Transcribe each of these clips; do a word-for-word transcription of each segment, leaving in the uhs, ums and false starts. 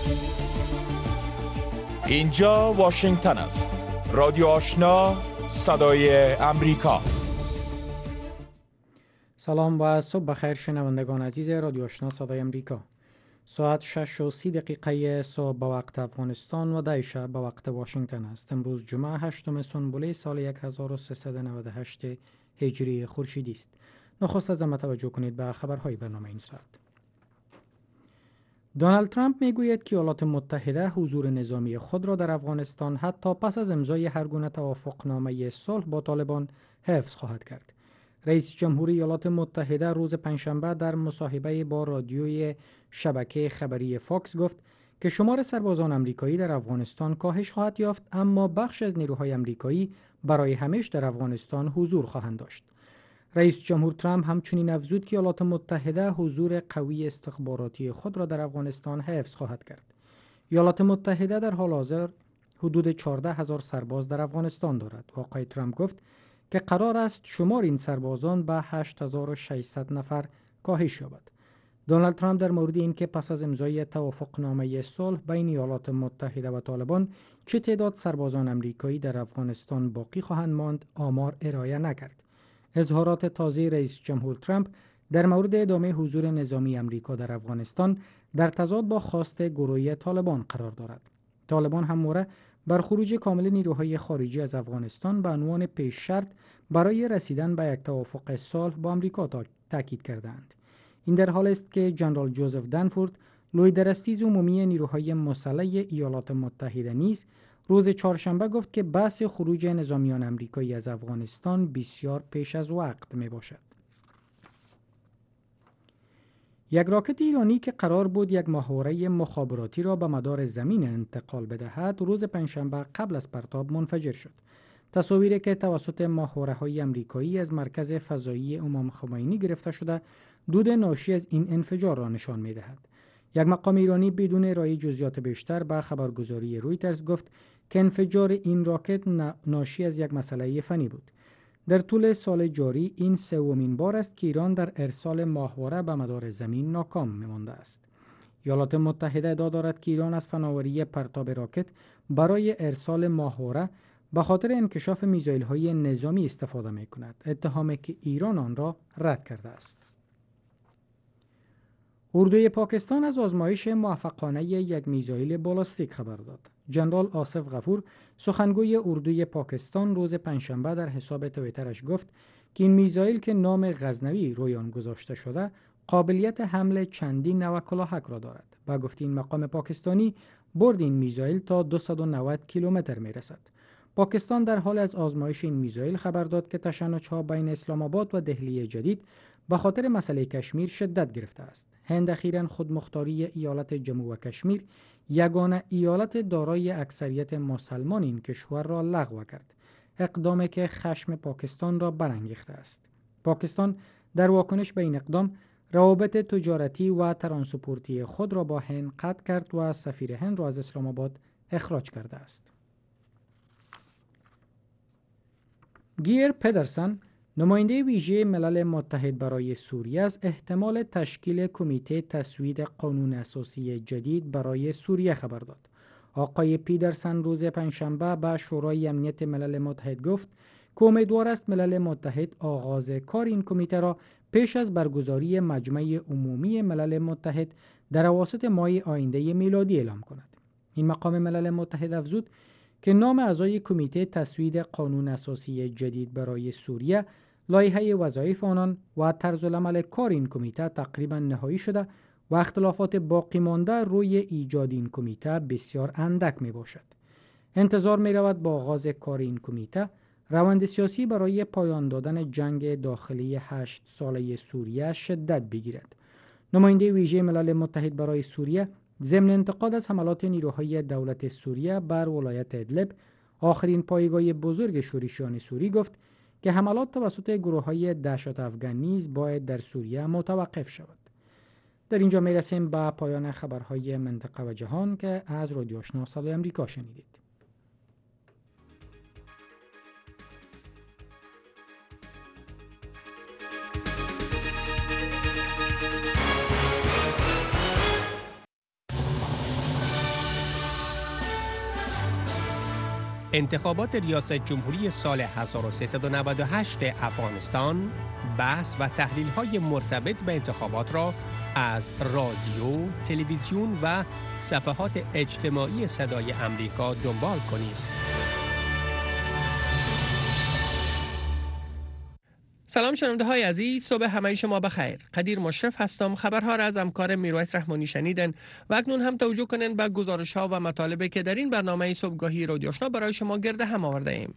اینجا واشنگتن است. رادیو آشنا، صدای امریکا. سلام و صبح بخیر شنوندگان عزیز رادیو آشنا صدای امریکا. ساعت شش و سی دقیقه صبح به وقت افغانستان و ده شب به وقت واشنگتن است. امروز جمعه هشتم سنبله سال هزار و سیصد و نود و هشت هجری خورشیدی است. نخست از همه توجه کنید به خبرهای برنامه این ساعت. دونالد ترامپ میگوید که ایالات متحده حضور نظامی خود را در افغانستان حتی پس از امضای هر گونه توافقنامه صلح با طالبان حفظ خواهد کرد. رئیس جمهوری ایالات متحده روز پنجشنبه در مصاحبه با رادیوی شبکه خبری فاکس گفت که شمار سربازان آمریکایی در افغانستان کاهش خواهد یافت، اما بخش از نیروهای آمریکایی برای همیشه در افغانستان حضور خواهند داشت. رئیس جمهور ترامپ همچنین افزود که ایالات متحده حضور قوی استخباراتی خود را در افغانستان حفظ خواهد کرد. ایالات متحده در حال حاضر حدود چهارده هزار سرباز در افغانستان دارد. آقای ترامپ گفت که قرار است شمار این سربازان به هشت هزار و ششصد نفر کاهش یابد. دونالد ترامپ در مورد اینکه پس از امضای توافقنامه صلح بین ایالات متحده و طالبان چه تعداد سربازان آمریکایی در افغانستان باقی خواهند ماند آمار ارائه نکرد. اظهارات تازه رئیس جمهور ترامپ در مورد ادامه حضور نظامی آمریکا در افغانستان در تضاد با خواست گروهی طالبان قرار دارد. طالبان همواره بر خروج کامل نیروهای خارجی از افغانستان به عنوان پیش شرط برای رسیدن به یک توافق صلح با آمریکا تاکید کردند. این در حالی است که جنرال جوزف دنفورد، لویدرستیز عمومی نیروهای مسلح ایالات متحده نیز روز چهارشنبه گفت که بحث خروج نظامیان آمریکایی از افغانستان بسیار پیش از وقت می باشد. یک راکت ایرانی که قرار بود یک ماهواره مخابراتی را به مدار زمین انتقال بدهد، روز پنجشنبه قبل از پرتاب منفجر شد. تصاویری که توسط ماهواره‌های آمریکایی از مرکز فضایی امام خمینی گرفته شده، دود ناشی از این انفجار را نشان می‌دهد. یک مقام ایرانی بدون ارائه جزئیات بیشتر به خبرگزاری رویترز گفت که انفجار این راکت ناشی از یک مسئله فنی بود. در طول سال جاری این سومین بار است که ایران در ارسال ماهواره به مدار زمین ناکام می‌مانده است. ایالات متحده ادعا دارد که ایران از فناوری پرتاب راکت برای ارسال ماهواره به خاطر انکشاف میزایل‌های نظامی استفاده می‌کند، اتهامی که ایران آن را رد کرده است. اردوی پاکستان از آزمایش موفقانه یک میزایل بالاستیک خبر داد. جنرال آصف غفور، سخنگوی اردوی پاکستان، روز پنجشنبه در حساب توییترش گفت که این میزایل که نام غزنوی روی آن گذاشته شده، قابلیت حمل چندین نوع کلاهک را دارد. با گفته این مقام پاکستانی، برد این میزایل تا دویست و نود کیلومتر میرسد. پاکستان در حال از آزمایش این میزایل خبر داد که تشنج‌ها بین اسلام آباد و دهلی جدید به خاطر مسئله کشمیر شدت گرفته است. هند اخیراً خودمختاری ایالت جموں و کشمیر، یگانه ایالت دارای اکثریت مسلمان این کشور را لغو کرد، اقدامی که خشم پاکستان را برانگیخته است. پاکستان در واکنش به این اقدام روابط تجارتی و ترانسپورتی خود را با هند قطع کرد و سفیر هند را از اسلام آباد اخراج کرده است. گیر پدرسن، نماینده ویژه ملل متحد برای سوریه، از احتمال تشکیل کمیته تصویب قانون اساسی جدید برای سوریه خبر داد. آقای پیدرسن روز پنجشنبه به شورای امنیت ملل متحد گفت که امیدوار است ملل متحد آغاز کار این کمیته را پیش از برگزاری مجمع عمومی ملل متحد در اواسط ماه آینده میلادی اعلام کند. این مقام ملل متحد افزود که نام اعضای کمیته تصویب قانون اساسی جدید برای سوریه، لایحه وظایف آنان و طرز العمل کار این کمیته تقریبا نهایی شده و اختلافات باقی مانده روی ایجاد این کمیته بسیار اندک می باشد. انتظار می رود با آغاز کار این کمیته، روند سیاسی برای پایان دادن جنگ داخلی هشت ساله سوریه شدت بگیرد. نماینده ویژه ملل متحد برای سوریه ضمن انتقاد از حملات نیروهای دولت سوریه بر ولایت ادلب، آخرین پایگاه بزرگ شورشیان سوری، گفت که حملات توسط گروه‌های دهشت افغان نیز باید در سوریه متوقف شود. در اینجا می رسیم به پایان خبرهای منطقه و جهان که از رادیو آشنا صدای امریکا شنیدید. انتخابات ریاست جمهوری سال هزار و سیصد و نود و هشت افغانستان، بحث و تحلیل‌های مرتبط به انتخابات را از رادیو، تلویزیون و صفحات اجتماعی صدای امریکا دنبال کنید. سلام شنونده های عزیز، صبح همه شما بخیر. قدیر مشرف هستم. خبرها را از همکار میرویس رحمانی شنیدن و اکنون هم توجه کنین به گزارش ها و مطالبی که در این برنامه صبحگاهی رادیو آشنا برای شما گرد هم آورده ایم.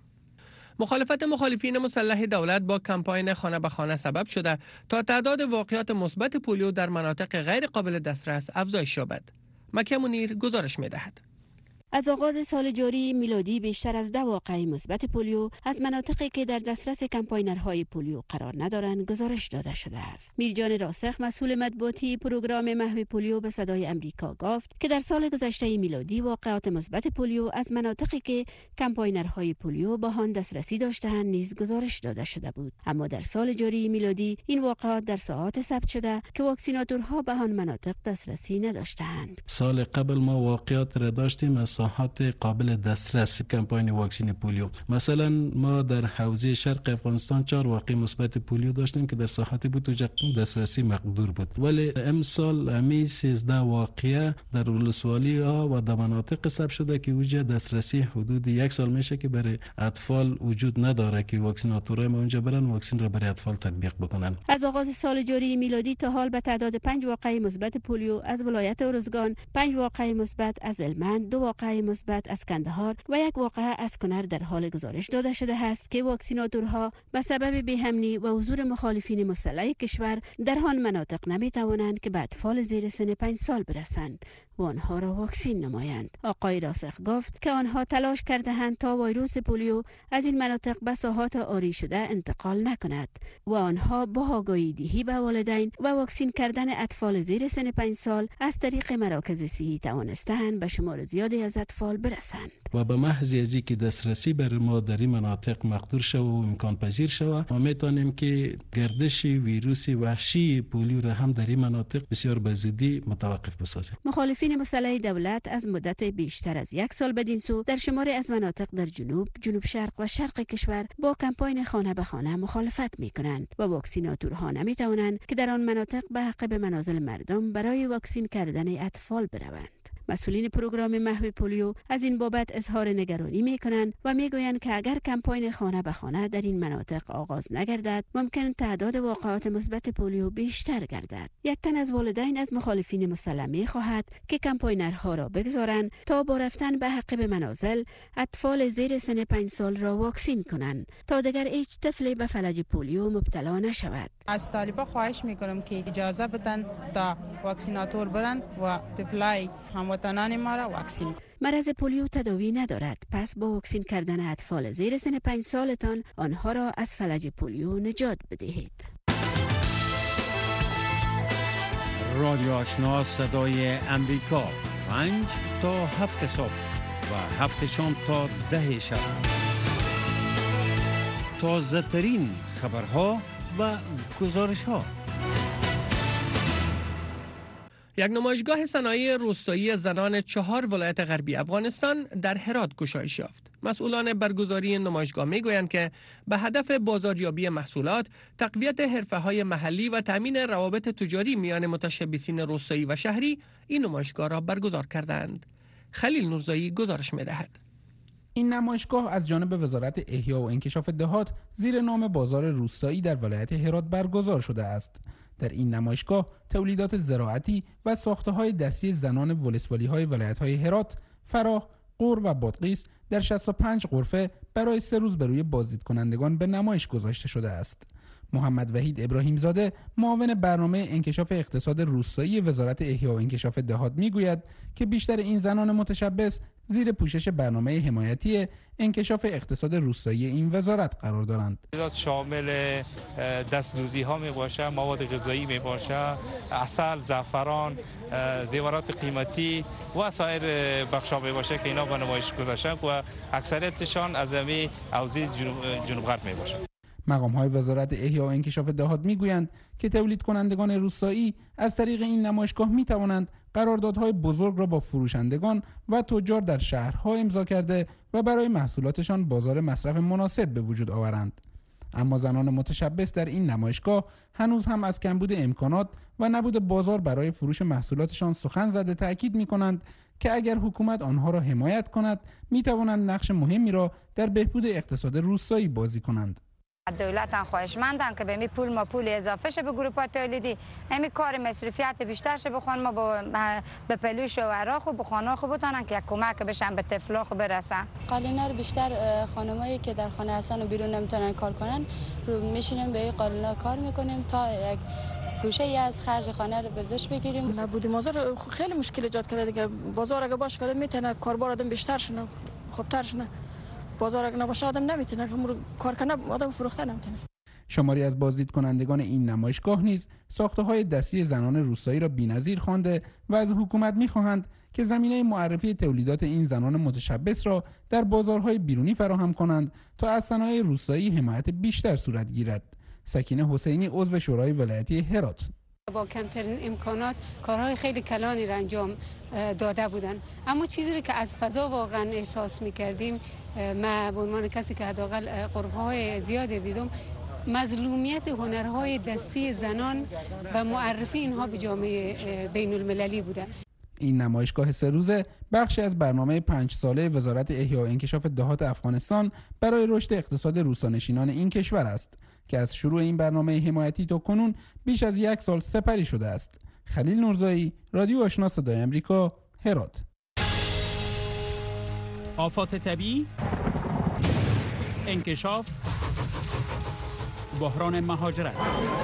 مخالفت مخالفین مسلح دولت با کمپاین خانه به خانه سبب شده تا تعداد واقعات مثبت پولیو در مناطق غیر قابل دسترس افزایش یابد. مکه منیر گزارش می‌دهد. از آغاز سال جاری میلادی بیشتر از ده واقعه مثبت پولیو از مناطقی که در دسترس کمپاینرهای پولیو قرار ندارند گزارش داده شده است. میرجان راسخ مسئول مطبوعاتی پروگرام محو پولیو به صدای امریکا گفت که در سال گذشته میلادی واقعات مثبت پولیو از مناطقی که کمپاینرهای پولیو به آن دسترسی داشتند نیز گزارش داده شده بود، اما در سال جاری میلادی این واقعات در ساعات ثبت شده که واکسیناتورها به آن مناطق دسترسی نداشتند. سال قبل ما واقعات را داشتیم از ساحات قابل دسترس کمپاین واکسین پولیو. مثلا ما در حوزه شرق افغانستان چهار واقعه مثبت پولیو داشتیم که در ساحاتی بود که دسترسی مقدور بود، ولی امسال همی سیزده واقعه در ولسوالی ها و در مناطق ثبت شده که وجه دسترسی حدود یک سال میشه که برای اطفال وجود نداره که واکسیناتورای ما اونجا برن واکسن را برای اطفال تطبیق بکنن. از آغاز سال جاری میلادی تا حال به تعداد پنج واقعه مثبت پولیو از ولایت ارزگان، پنج واقعه مثبت از هلمند، دو واقعه مثبت از کندهار و یک واقعه از کنر در حال گزارش داده شده است که واکسیناتورها به سبب بی‌امنی و حضور مخالفین مسلح کشور در آن مناطق نمی توانند که به اطفال زیر سن پنج سال برسند و آنها را واکسین نمایند. آقای راسخ گفت که آنها تلاش کرده‌اند تا ویروس پولیو از این مناطق به ساحات عاری شده انتقال نکند و آنها با آگاهی دهی به والدین و واکسین کردن اطفال زیر سن پنج سال از طریق مراکز صحی توانسته‌اند به شمار زیادی از اطفال برسند. و به محض از اینکه دسترسی بر ما در این مناطق مقدور شود و امکان پذیر شود، ما میتونیم که گردش ویروس وحشی پولیو را هم در این مناطق بسیار به زودی متوقف بسازیم. مخالفین مسلح دولت از مدت بیشتر از یک سال بدین سو در شماری از مناطق در جنوب، جنوب شرق و شرق کشور با کمپاین خانه به خانه مخالفت میکنند و واکسیناتورها نمیتوانند که در آن مناطق به عقب منازل مردم برای واکسین کردن اطفال بروند. مسئولین پروگرام محو پولیو از این بابت اظهار نگرانی می کنند و می گویند که اگر کمپاین خانه به خانه در این مناطق آغاز نگردد ممکن تعداد واقعات مثبت پولیو بیشتر گردد. یک تن از والدین از مخالفین مسلح می خواهد که کمپاینرها را بگذارند تا با رفتن به عقب منازل اطفال زیر سن پنج سال را واکسین کنند تا دیگر هیچ طفلی به فلج پولیو مبتلا نشود. از طالبا خواهش می کنم که اجازه بدن تا واکسیناتور برن و طفلای هموطنان ما را واکسین. مرض پولیو تداوی ندارد، پس با واکسین کردن اطفال زیر سن پنج سالتان آنها را از فلج پولیو نجات بدهید. رادیو آشنا صدای امریکا، پنج تا هفت صبح و هفت شام تا ده شب. تازه ترین خبرها و گزارش ها. یک نمایشگاه صنایع روستایی زنان چهار ولایت غربی افغانستان در هرات گشایش یافت. مسئولان برگزاری نمایشگاه میگویند که به هدف بازاریابی محصولات، تقویت حرفه‌های محلی و تامین روابط تجاری میان متشبثین روستایی و شهری این نمایشگاه را برگزار کردند. خلیل نورزایی گزارش می‌دهد. این نمایشگاه از جانب وزارت احیا و انکشاف دهات زیر نام بازار روستایی در ولایت هرات برگزار شده است. در این نمایشگاه تولیدات زراعتی و ساخته‌های دستی زنان ولسوالی‌های ولایت‌های هرات، فراه، غور و بادغیس در شصت و پنج غرفه برای سه روز به روی بازدید کنندگان به نمایش گذاشته شده است. محمد وحید ابراهیم زاده، معاون برنامه انکشاف اقتصاد روستایی وزارت احیا و انکشاف دهات میگوید که بیشتر این زنان متشبث زیر پوشش برنامه حمایتی انکشاف اقتصاد روستایی این وزارت قرار دارند. شامل دستدوزی ها می باشه، مواد غذایی می باشه، عسل، زعفران، زیورات قیمتی و سایر بخشا می باشه که اینا به نمایش گذاشتن و اکثریتشان از همین حوزه جنوب, جنوب غرب می باشه. مقام‌های وزارت احیا و انکشاف دهات میگویند که تولید کنندگان روستایی از طریق این نمایشگاه میتوانند قراردادهای بزرگ را با فروشندگان و تجار در شهرها امضا کرده و برای محصولاتشان بازار مصرف مناسب به وجود آورند. اما زنان متشبث در این نمایشگاه هنوز هم از کمبود امکانات و نبود بازار برای فروش محصولاتشان سخن زده تأکید می‌کنند که اگر حکومت آنها را حمایت کند می‌توانند نقش مهمی را در بهبود اقتصاد روستایی بازی کنند. دولت هم خواهشمندم که به می پول ما پول اضافه شه به گروپ‌های تولیدی، همین کار مصرفیت بیشتر شه بخوان ما به پلوش و عراق و بخانا خوب بتونن که یک کمک بشن به طفلا خوب برسن. قالینا رو بیشتر خانمایی که در خانه هستن و بیرون نمیتونن کار کنن رو میشینیم به این قالینا کار میکنیم تا یک گوشه ای از خرج خانه رو به دوش بگیریم. نبودی بازار خیلی مشکل ایجاد کرده دیگه. بازار اگه باشه که میتونه کاربار آدم بیشتر شنه خوبتر شنه. بازار اگه نباشه آدم نمیتونه کار کنه، آدم فروخته نمیتونه. شماری از بازدید کنندگان این نمایشگاه نیز ساخته‌های دستی زنان روستایی را بی‌نظیر خوانده و از حکومت می‌خواهند که زمینه معرفی تولیدات این زنان متشبث را در بازارهای بیرونی فراهم کنند تا از صنایع روستایی حمایت بیشتر صورت گیرد. سکینه حسینی عضو شورای ولایتی هرات: با کمترین امکانات کارهای خیلی کلانی را انجام داده بودند، اما چیزی که از فضا واقعا احساس می‌کردیم، ما به عنوان کسی که حداقل غرفه‌های زیادی دیدم، مظلومیت هنرهای دستی زنان و معرفی اینها به جامعه بین المللی بوده. این نمایشگاه سه روزه بخشی از برنامه پنج ساله وزارت احیا و انکشاف دهات افغانستان برای رشد اقتصاد روستانشینان این کشور است که از شروع این برنامه حمایتی تا کنون بیش از یک سال سپری شده است. خلیل نورزایی، رادیو آشنا صدای آمریکا، هرات. آفات طبیعی، انکشاف، بحران مهاجرت،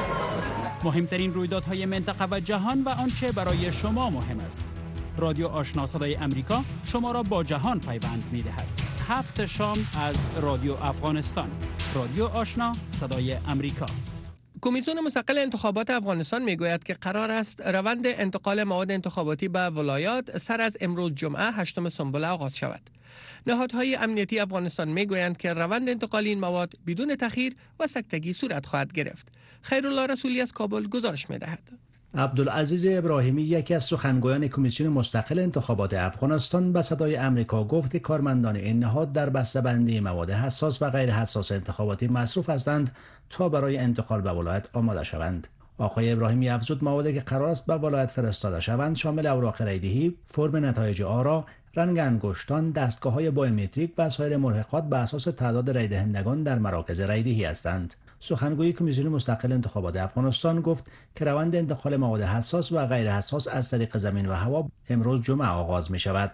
مهمترین رویدادهای منطقه و جهان و آنچه برای شما مهم است. رادیو آشنا صدای آمریکا شما را با جهان پیوند می‌دهد. هفت شام از رادیو افغانستان. رادیو آشنا صدای آمریکا. کمیسیون مستقل انتخابات افغانستان میگوید که قرار است روند انتقال مواد انتخاباتی به ولایات سر از امروز جمعه هشتم سنبله آغاز شود. نهادهای امنیتی افغانستان میگویند که روند انتقال این مواد بدون تأخیر و سکتگی صورت خواهد گرفت. خیرالله رسولی از کابل گزارش میدهد. عبدالعزیز ابراهیمی، یکی از سخنگویان کمیسیون مستقل انتخابات افغانستان، به صدای آمریکا گفت که کارمندان این نهاد در بسته‌بندی مواد حساس و غیر حساس انتخاباتی مصروف هستند تا برای انتقال به ولایت آماده شوند. آقای ابراهیمی افزود موادی که قرار است به ولایت فرستاده شوند شامل اوراق رایدهی، فرم نتایج آرا، رنگ انگشتان، دستگاه‌های بایومتریک و سایر ملحقات به اساس تعداد رای دهندگان در مراکز رایدهی هستند. سخنگوی کمیسیون مستقل انتخابات افغانستان گفت که روند انتقال مواد حساس و غیر حساس از طریق زمین و هوا امروز جمعه آغاز می شود.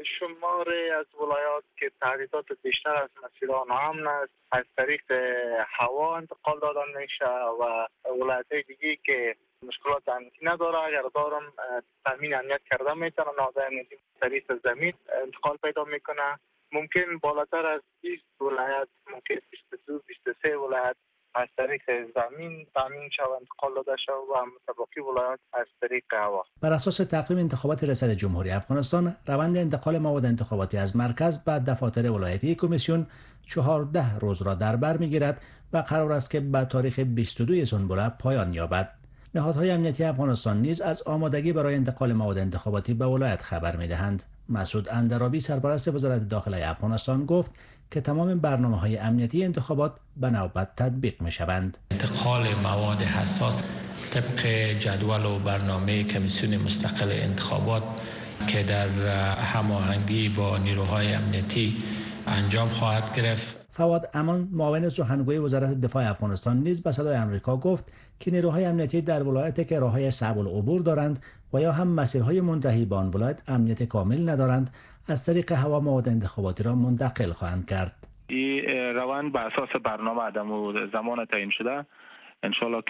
شماری از ولایات که تهدیدات بیشتر از مسیران امن است از طریق هوا انتقال دادن میشه و ولایت‌های دیگه که مشکلات امنیتی نداره اگر دارم تامین امنیت کرده میتونه نهادهای امنیتی طریق زمین انتقال پیدا میکنه. ممکن بالاتر از بیست ولایت، ممکن بیست و دو بیست و سه ولایت از طریق زمین تامین شود انتقال داده شود و متبقی ولایات از طریق هوا. بر اساس تقویم انتخابات ریاست جمهوری افغانستان، روند انتقال مواد انتخاباتی از مرکز به دفاتر ولایتی کمیسیون چهارده روز را در بر میگیرد و قرار است که به تاریخ بیست و دو سنبله پایان یابد. نهادهای امنیتی افغانستان نیز از آمادگی برای انتقال مواد انتخاباتی به ولایت خبر میدهند. مسعود اندرابی، سرپرست وزارت داخله افغانستان، گفت که تمام برنامه‌های امنیتی انتخابات به نوبت تطبیق می‌شوند. انتقال مواد حساس طبق جدول و برنامه کمیسیون مستقل انتخابات که در هماهنگی با نیروهای امنیتی انجام خواهد گرفت. فواد امان، معاون سخنگوی وزارت دفاع افغانستان، نیز به صدای آمریکا گفت که نیروهای امنیتی در ولایتی که راههای صعب العبور دارند و یا هم مسیرهای منتهی به آن ولایت امنیت کامل ندارند از طریق هوا مواد انتخاباتی را منتقل خواهند کرد. این روند به اساس برنامه عدم و زمان تعیین شده انشالله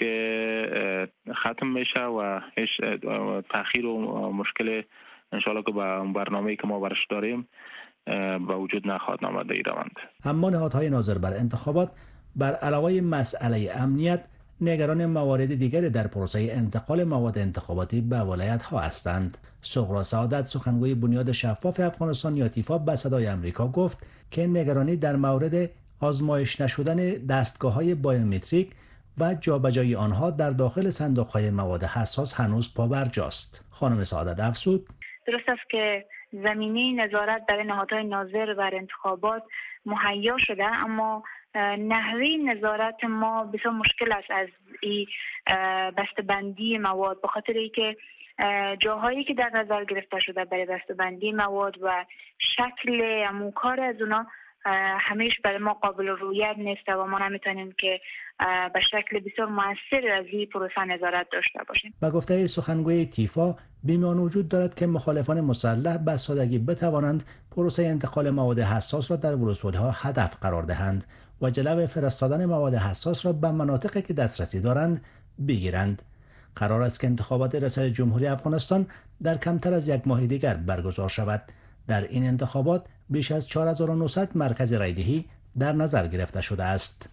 که ختم میشه و هیچ تأخیر و مشکل انشالله که با برنامه‌ای که ما برش داریم به وجود نخواهد آمد این روند. اما نهادهای ناظر بر انتخابات بر علاوه مسئله امنیت نگران موارد دیگری در پروسه انتقال مواد انتخاباتی به ولایت ها هستند. سغرا سعادت، سخنگوی بنیاد شفاف افغانستان یا تیفا، به صدای آمریکا گفت که نگرانی در مورد آزمایش نشدن دستگاه‌های بایومتریک و جابجایی آنها در داخل صندوق‌های مواد حساس هنوز پابرجاست. خانم سعادت افزود: درست است که زمینه نظارت در نهادهای ناظر بر انتخابات مهیا شده، اما نحوه نظارت ما بسیار مشکل است از این بسته‌بندی مواد، به خاطر اینکه جاهایی که در نظر گرفته شده برای بسته‌بندی مواد و شکل اموکار از اونا همیشه برای ما قابل رویت نیست و ما نمیتونیم که به شکل بسیار موثر از این پروسه نظارت داشته باشیم. و گفته سخنگوی تیفا بیمیان وجود دارد که مخالفان مسلح به سادگی بتوانند پروسه انتقال مواد حساس را در ولوسوالی‌ها هدف قرار دهند و جلو فرستادن مواد حساس را به مناطقی که دسترسی دارند بگیرند. قرار است که انتخابات ریاست جمهوری افغانستان در کمتر از یک ماه دیگر برگزار شود. در این انتخابات بیش از چهار هزار و نهصد مرکز رایدهی در نظر گرفته شده است.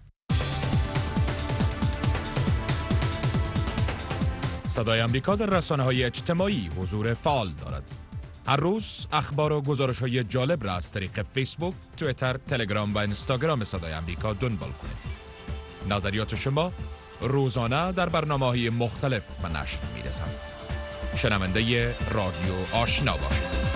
صدای امریکا در رسانه‌های اجتماعی حضور فعال دارد. هر روز اخبار و گزارش‌های جالب را از طریق فیسبوک، توییتر، تلگرام و اینستاگرام صدای امریکا دنبال کنید. نظریات شما روزانه در برنامه‌های مختلف به نشر می‌رسند. شنونده رادیو آشنا باشید.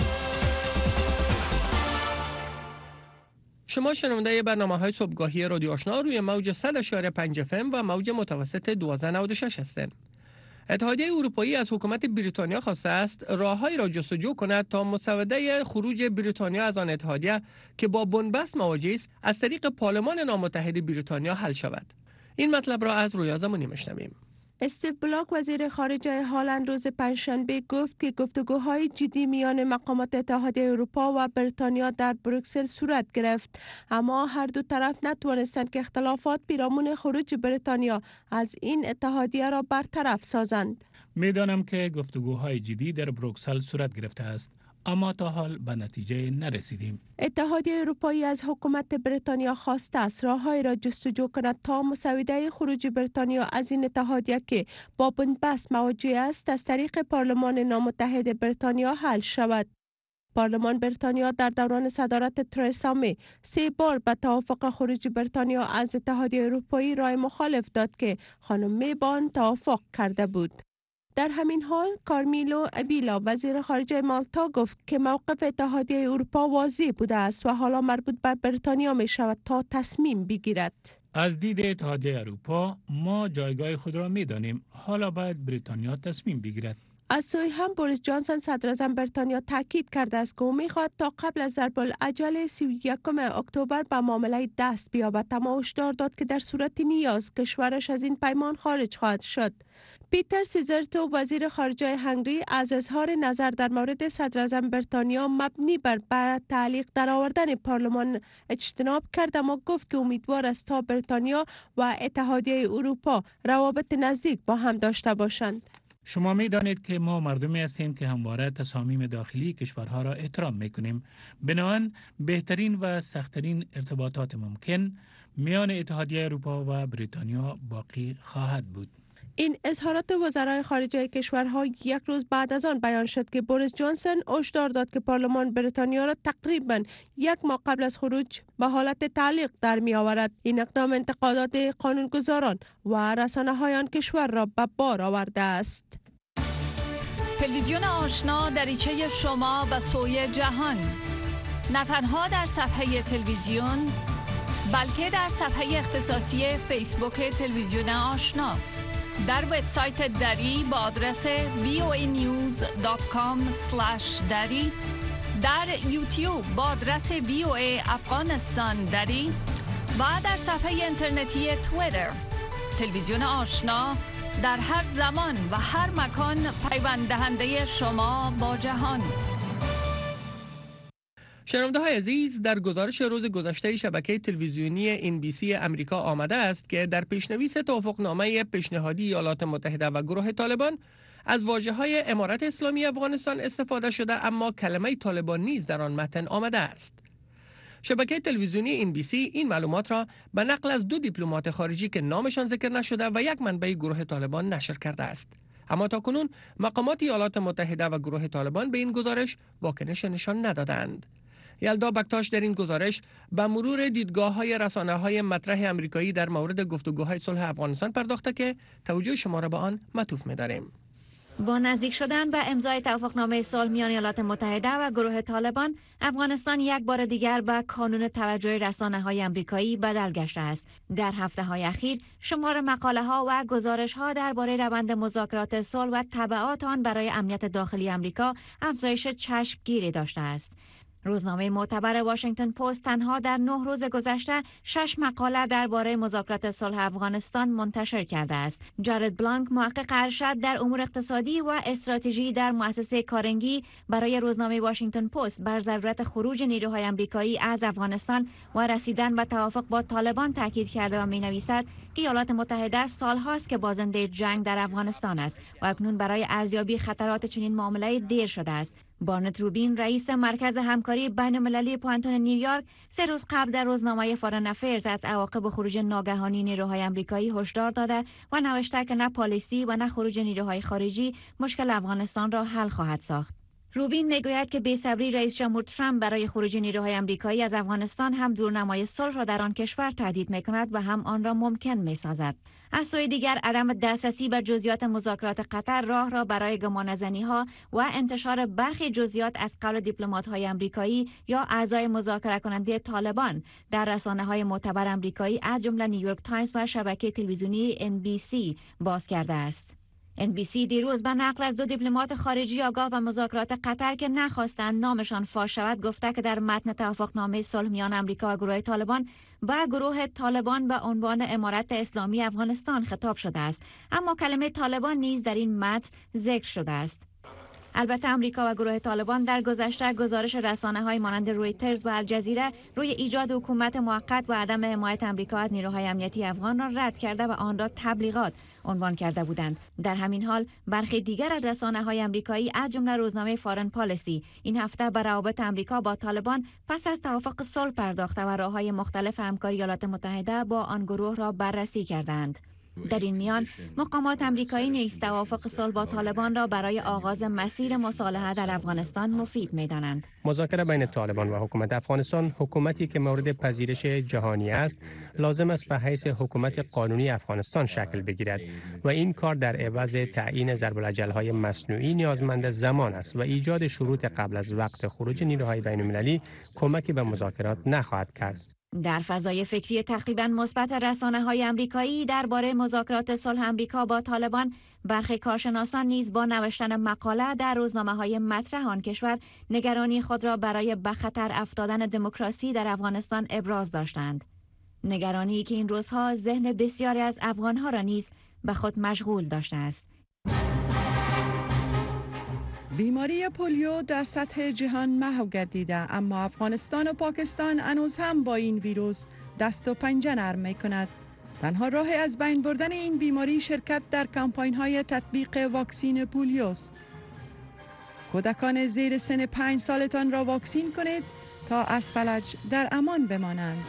شما شنونده برنامه‌های صبحگاهی رادیو آشنا روی موج صد اشاره پنج اف ام و موج متوسط دوازده نود و شش هستند. اتحادیه اروپایی از حکومت بریتانیا خواسته است راههایی را جستجو کند تا مسوده خروج بریتانیا از آن اتحادیه که با بنبست مواجه است از طریق پارلمان نامتحد بریتانیا حل شود. این مطلب را از رویا زمانی میشنویم. استیو بلاک وزیر خارجه هلند روز پنجشنبه گفت که گفتگوهای جدی میان مقامات اتحادیه اروپا و بریتانیا در بروکسل صورت گرفت، اما هر دو طرف نتوانستند که اختلافات پیرامون خروج بریتانیا از این اتحادیه را برطرف سازند. میدانم که گفتگوهای جدی در بروکسل صورت گرفته است، اما تا حال به نتیجه نرسیدیم. اتحادیه اروپایی از حکومت بریتانیا خواسته است راههایی را جستجو کند تا مسوده خروج بریتانیا از این اتحادیه که با بنبست مواجه است از طریق پارلمان نامتحد بریتانیا حل شود. پارلمان بریتانیا در دوران صدارت ترسا می سه بار به توافق خروج بریتانیا از اتحادیه اروپایی رای مخالف داد که خانم می با آن توافق کرده بود. در همین حال کارمیلو ابیلا وزیر خارجه مالتا گفت که موقف اتحادیه اروپا واضح بوده است و حالا مربوط به بریتانیا می شود تا تصمیم بگیرد. از دید اتحادیه اروپا ما جایگاه خود را می دانیم، حالا باید بریتانیا تصمیم بگیرد. از سوی هم بوریس جانسون صدر اعظم بریتانیا تاکید کرده است که او می‌خواهد تا قبل از ضرب العجل سی و یکم اکتبر به معامله دست بیابد، اما هشدار داد که در صورت نیاز کشورش از این پیمان خارج خواهد شد. پیتر سیزرتو وزیر خارجه هنگری از اظهار نظر در مورد صدر اعظم بریتانیا مبنی بر به تعلیق درآوردن پارلمان اجتناب کرد، اما گفت که امیدوار است تا بریتانیا و اتحادیه اروپا روابط نزدیک با هم داشته باشند. شما می دانید که ما مردمی هستیم که همواره تصامیم داخلی کشورها را احترام می کنیم. بنابراین بهترین و سخت‌ترین ارتباطات ممکن میان اتحادیه اروپا و بریتانیا باقی خواهد بود. این اظهارات وزرای خارجه کشورها یک روز بعد از آن بیان شد که بوریس جانسون هشدار داد که پارلمان بریتانیا را تقریباً یک ماه قبل از خروج به حالت تعلیق در می آورد. این اقدام انتقادات قانونگذاران و رسانه‌های آن کشور را به بار آورده است. تلویزیون آشنا دریچه شما به سوی جهان، نه تنها در صفحه تلویزیون بلکه در صفحه اختصاصی فیسبوک تلویزیون آشنا، در وبسایت دری با آدرس وی او ای نیوز دات کام اسلش دری، در یوتیوب با آدرس وی او ای افغانستان دری و در صفحه اینترنتی توییتر. تلویزیون آشنا در هر زمان و هر مکان پیوند دهنده شما با جهان. شنونده های عزیز، در گزارش روز گذشته شبکه تلویزیونی این بی سی امریکا آمده است که در پیشنویس توافقنامه پیشنهادی ایالات متحده و گروه طالبان از واژه‌های امارت اسلامی افغانستان استفاده شده، اما کلمه طالبان نیز در آن متن آمده است. شبکه تلویزیونی این بی سی این معلومات را به نقل از دو دیپلمات خارجی که نامشان ذکر نشده و یک منبع گروه طالبان نشر کرده است. اما تاکنون مقامات ایالات متحده و گروه طالبان به این گزارش واکنش نشان ندادند. یلدا بکتاش در این گزارش به مرور دیدگاه‌های رسانه‌های مطرح آمریکایی در مورد گفتگوهای صلح افغانستان پرداخته که توجه شما را به آن معطوف می‌داریم. با نزدیک شدن به امضای توافقنامه صلح میان ایالات متحده و گروه طالبان، افغانستان یک بار دیگر به کانون توجه رسانه‌های آمریکایی بدل گشته است. در هفته‌های اخیر شمار مقاله‌ها و گزارش‌ها درباره روند مذاکرات صلح و تبعات آن برای امنیت داخلی آمریکا افزایش چشمگیری داشته است. روزنامه معتبر واشنگتن پست تنها در نه روز گذشته شش مقاله درباره مذاکرات صلح افغانستان منتشر کرده است. جارد بلانک، محقق ارشد در امور اقتصادی و استراتژی در مؤسسه کارنگی، برای روزنامه واشنگتن پست بر ضرورت خروج نیروهای آمریکایی از افغانستان و رسیدن به توافق با طالبان تاکید کرده و می‌نویسد که ایالات متحده سال‌هاست که بازنده جنگ در افغانستان است و اکنون برای ارزیابی خطرات چنین معامله دیر شده است. بارنت روبین، رئیس مرکز همکاری بین‌المللی پوانتون نیویورک، سه روز قبل در روزنامه فارن افیرز از عواقب خروج ناگهانی نیروهای آمریکایی هشدار داده و نوشته که نه پالیسی و نه خروج نیروهای خارجی مشکل افغانستان را حل خواهد ساخت. روبین میگوید که بی‌صبری رئیس جمهور ترامپ برای خروج نیروهای آمریکایی از افغانستان هم دورنمای صلح را در آن کشور تهدید می‌کند و هم آن را ممکن می‌سازد. از سوی دیگر، عدم دسترسی به جزئیات مذاکرات قطر راه را برای گمانه‌زنی‌ها و انتشار برخی جزئیات از قبل دیپلمات‌های آمریکایی یا اعضای مذاکره کننده طالبان در رسانه‌های معتبر آمریکایی از جمله نیویورک تایمز و شبکه تلویزیونی ان بی سی باز کرده است. ان بی سی دیروز به نقل از دو دیپلمات خارجی آگاه به مذاکرات قطر که نخواستند نامشان فاش شود گفته که در متن توافقنامه صلح میان آمریکا و گروه طالبان به گروه طالبان به عنوان امارت اسلامی افغانستان خطاب شده است، اما کلمه طالبان نیز در این متن ذکر شده است. البته آمریکا و گروه طالبان در گذشته گزارش رسانه‌های مانند رویترز و الجزیره روی ایجاد حکومت موقت و عدم حمایت آمریکا از نیروهای امنیتی افغان را رد کرده و آن را تبلیغات عنوان کرده بودند. در همین حال برخی دیگر از رسانه‌های آمریکایی از جمله روزنامه فارن پالیسی این هفته بر روابط آمریکا با طالبان پس از توافق صلح پرداخته و راه‌های مختلف همکاری ایالات متحده با آن گروه را بررسی کردند. در این میان مقامات آمریکایی نیز توافق صلح با طالبان را برای آغاز مسیر مصالحه در افغانستان مفید می‌دانند. مذاکره بین طالبان و حکومت افغانستان، حکومتی که مورد پذیرش جهانی است، لازم است به حیث حکومت قانونی افغانستان شکل بگیرد و این کار در عوض تعیین ضرب‌الاجل‌های مصنوعی نیازمند زمان است و ایجاد شروط قبل از وقت خروج نیروهای بین‌المللی کمکی به مذاکرات نخواهد کرد. در فضای فکری تقریباً مثبت رسانه‌های آمریکایی درباره مذاکرات صلح آمریکا با طالبان، برخی کارشناسان نیز با نوشتن مقاله در روزنامه‌های مطرح آن کشور نگرانی خود را برای به خطر افتادن دموکراسی در افغانستان ابراز داشتند. نگرانی که این روزها ذهن بسیاری از افغان‌ها را نیز به خود مشغول داشته است. بیماری پولیو در سطح جهان محو گردیده، اما افغانستان و پاکستان هنوز هم با این ویروس دست و پنجه نرم می کند. تنها راه از بین بردن این بیماری شرکت در کمپاین های تطبیق واکسین پولیو است. کودکان زیر سن پنج سالتان را واکسین کنید تا از فلج در امان بمانند.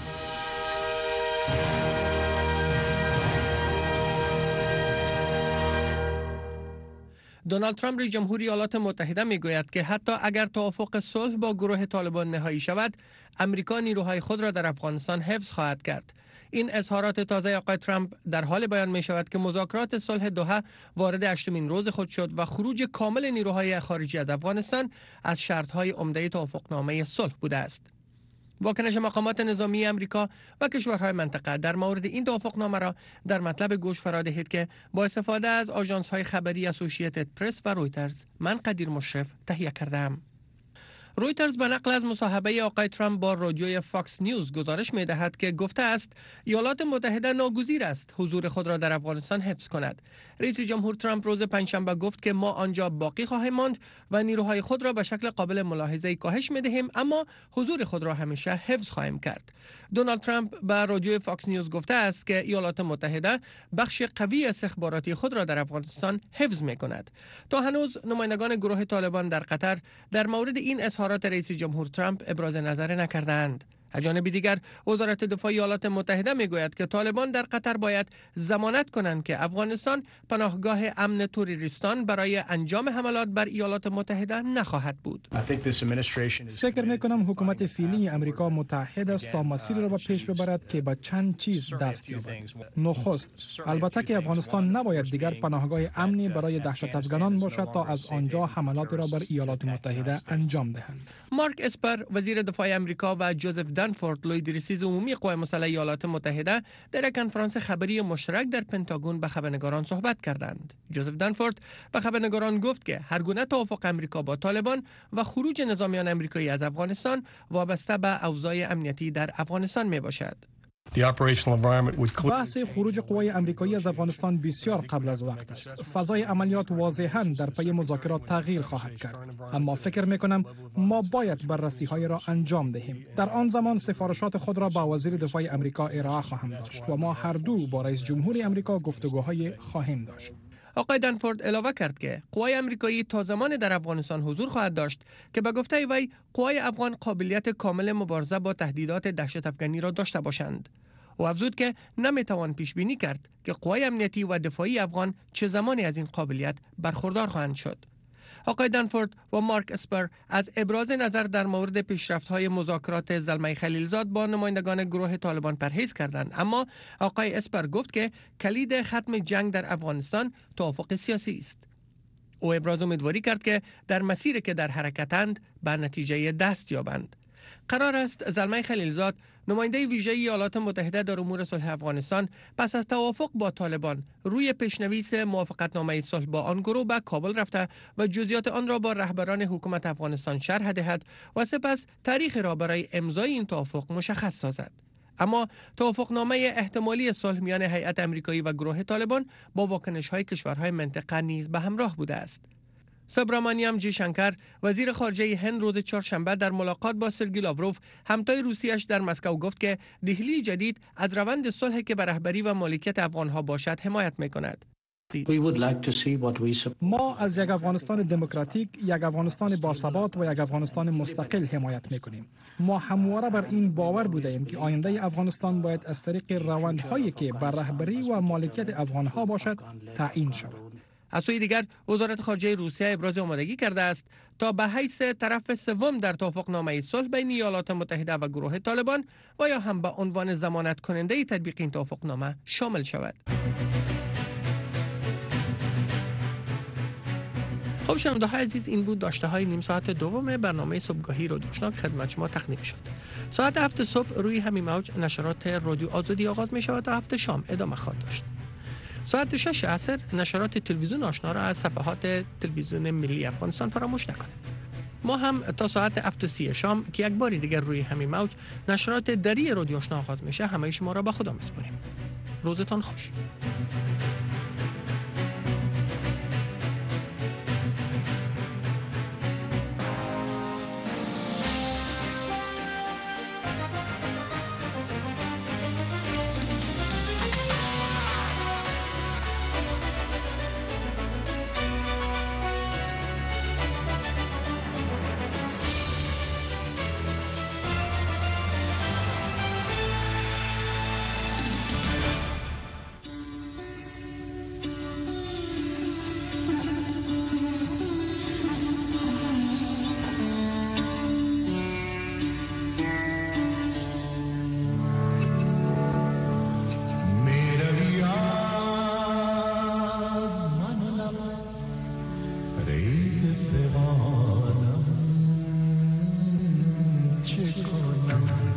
دونالد ترامپ رئیس جمهوری ایالات متحده میگوید که حتی اگر توافق صلح با گروه طالبان نهایی شود، امریکا نیروهای خود را در افغانستان حفظ خواهد کرد. این اظهارات تازه آقای ترامپ در حال بیان می شود که مذاکرات صلح دوحه وارد هشتمین روز خود شد و خروج کامل نیروهای خارجی از افغانستان از شرطهای عمده توافقنامه صلح بوده است. واکنش مقامات نظامی امریکا و کشورهای منطقه در مورد این توافقنامه را در مطلب گوش فرا دهید که با استفاده از آژانس‌های خبری اسوسییتد پرس و رویترز من قدیر مشرف تهیه کردم. رویترز به نقل از مصاحبه آقای ترامپ با رادیوی فاکس نیوز گزارش می دهد که گفته است ایالات متحده ناگزیر است حضور خود را در افغانستان حفظ کند. رئیس جمهور ترامپ روز پنجشنبه گفت که ما آنجا باقی خواهیم ماند و نیروهای خود را به شکل قابل ملاحظه کاهش می دهیم، اما حضور خود را همیشه حفظ خواهیم کرد. دونالد ترامپ به رادیوی فاکس نیوز گفته است که ایالات متحده بخش قوی استخباراتی خود را در افغانستان حفظ می کند. تا هنوز نمایندگان گروه طالبان در قطر در مورد این اظهارات رئیس جمهور ترامپ ابراز نظر نکردند. از جانب دیگر وزارت دفاع ایالات متحده میگوید که طالبان در قطر باید ضمانت کنند که افغانستان پناهگاه امن تروریستان برای انجام حملات بر ایالات متحده نخواهد بود. فکر می کنم حکومت فعلی امریکا متحد است تا مسیر را به پیش ببرد که به چند چیز دست یابد. نخست، البته که افغانستان نباید دیگر پناهگاه امنی برای دهشت افغانان باشد تا از آنجا حملات را بر ایالات متحده انجام دهند. مارک اسپر وزیر دفاع امریکا و جوزف دنفورد لویدرسیز عمومی قوای مسلح ایالات متحده در کنفرانس خبری مشترک در پنتاگون به خبرنگاران صحبت کردند. جوزف دنفورد به خبرنگاران گفت که هر گونه توافق امریکا با طالبان و خروج نظامیان امریکایی از افغانستان وابسته به اوضاع امنیتی در افغانستان می باشد. بحث خروج قوای امریکایی از افغانستان بسیار قبل از وقت است. فضای عملیات واضحاً در پی مذاکرات تغییر خواهد کرد، اما فکر می‌کنم ما باید بررسی‌های را انجام دهیم. در آن زمان سفارشات خود را با وزیر دفاع امریکا ارائه خواهم داشت و ما هر دو با رئیس جمهور امریکا گفتگوهای خواهیم داشت. آقای دنفورد علاوه کرد که قوای امریکایی تا زمان در افغانستان حضور خواهد داشت که به گفته وی قوای افغان قابلیت کامل مبارزه با تهدیدات دهشت افغانی را داشته باشند. او افزود که نمیتوان پیش بینی کرد که قوای امنیتی و دفاعی افغان چه زمانی از این قابلیت برخوردار خواهند شد. آقای دنفورد و مارک اسپر از ابراز نظر در مورد پیشرفت‌های مذاکرات زلمه خلیلزاد با نمایندگان گروه طالبان پرهیز کردند، اما آقای اسپر گفت که کلید ختم جنگ در افغانستان توافق سیاسی است. او ابراز امیدواری کرد که در مسیری که در حرکتند به نتیجه دست یابند. قرار است زلمه خلیلزاد نماینده ویژه ایالات متحده در امور صلح افغانستان پس از توافق با طالبان روی پیشنویس موافقتنامه صلح با آن گروه به کابل رفته و جزئیات آن را با رهبران حکومت افغانستان شرح دهد و سپس تاریخ را برای امضای این توافق مشخص سازد. اما توافقنامه احتمالی صلح میان هیئت امریکایی و گروه طالبان با واکنش‌های کشورهای منطقه نیز به همراه بوده است. سبرامانیام جی شنکر وزیر خارجه هند روز چهارشنبه در ملاقات با سرگی لاوروف همتای روسیه‌اش در مسکو گفت که دهلی جدید از روند صلح که به رهبری و مالکیت افغان‌ها باشد حمایت می‌کند. ما از یک افغانستان دموکراتیک، یک افغانستان باثبات و یک افغانستان مستقل حمایت می‌کنیم. ما همواره بر این باور بودیم که آینده افغانستان باید از طریق روندهایی که بر رهبری و مالکیت افغان‌ها باشد تعیین شود. از سوی دیگر وزارت خارجه روسیه ابراز آمادگی کرده است تا به حیث طرف سوم در توافقنامه صلح بین ایالات متحده و گروه طالبان و یا هم به عنوان ضمانت کننده تطبیق این توافقنامه شامل شود. خب شنونده‌های عزیز، این بود داشته های نیم ساعت دوم برنامه صبحگاهی رادیو آشنا که خدمت شما تقدیم شد. ساعت هفت صبح روی همین موج نشرات رادیو آزادی آغاز می شود تا هفت شام ادامه خواهد داشت. ساعت شش عصر نشرات تلویزیون آشنا را از صفحات تلویزیون ملی افغانستان فراموش نکنید. ما هم تا ساعت هفت و سی شام که یک باری دیگر روی همین موج نشرات دری رادیو آشنا آغاز میشه همه شما را به خدا میسپاریم. روزتان خوش. چه کنم